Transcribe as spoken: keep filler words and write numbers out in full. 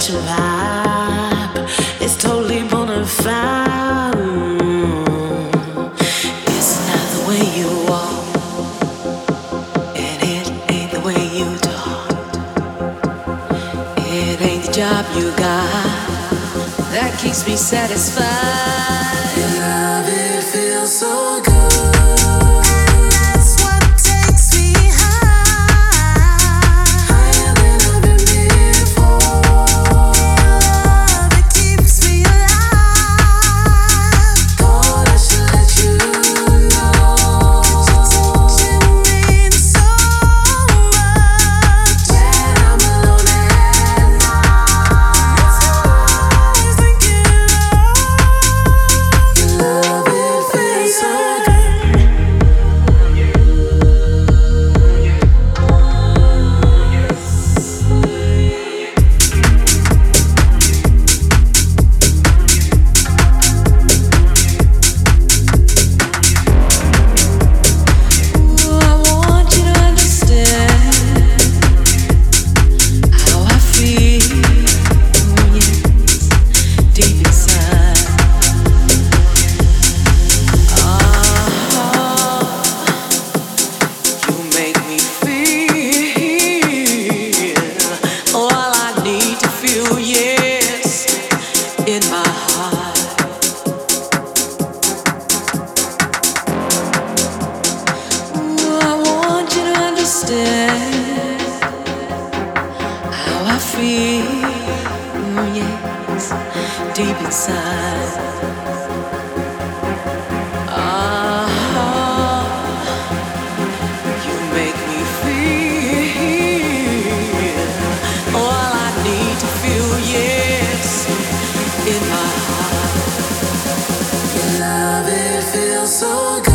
special vibe. It's totally bona fide. Mm. It's not the way you walk, and it ain't the way you talk. It ain't the job you got that keeps me satisfied. Your love, it feels so good. How I feel, mm, yes, deep inside. Ah, you make me feel all I need to feel, yes, in my heart. Your love, it feels so good.